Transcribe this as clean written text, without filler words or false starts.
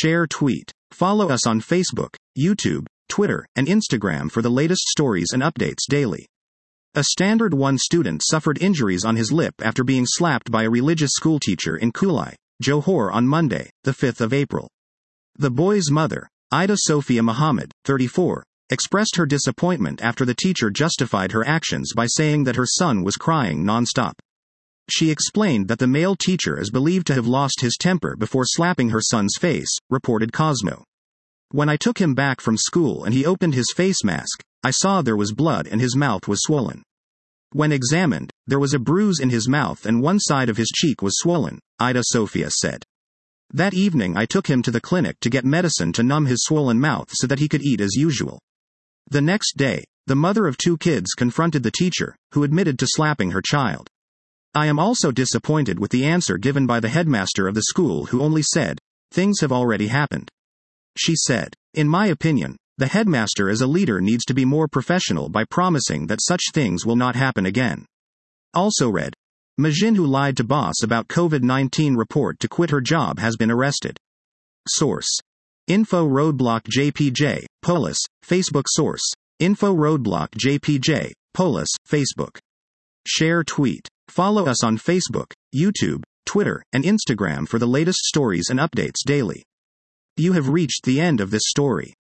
Share tweet. Follow us on Facebook, YouTube, Twitter, and Instagram for the latest stories and updates daily. A Standard 1 student suffered injuries on his lip after being slapped by a religious schoolteacher in Kulai, Johor on Monday, the 5th of April. The boy's mother, Ida Sophia Muhammad, 34, expressed her disappointment after the teacher justified her actions by saying that her son was crying non-stop. She explained that the male teacher is believed to have lost his temper before slapping her son's face, reported Cosmo. When I took him back from school and he opened his face mask, I saw there was blood and his mouth was swollen. When examined, there was a bruise in his mouth and one side of his cheek was swollen, Ida Sophia said. That evening I took him to the clinic to get medicine to numb his swollen mouth so that he could eat as usual. The next day, the mother of 2 kids confronted the teacher, who admitted to slapping her child. I am also disappointed with the answer given by the headmaster of the school, who only said, "Things have already happened." She said, "In my opinion, the headmaster as a leader needs to be more professional by promising that such things will not happen again." Also read, Majin, who lied to boss about COVID-19 report to quit her job, has been arrested. Source. Info Roadblock JPJ, Polis, Facebook. Source. Info Roadblock JPJ, Polis, Facebook. Share tweet. Follow us on Facebook, YouTube, Twitter, and Instagram for the latest stories and updates daily. You have reached the end of this story.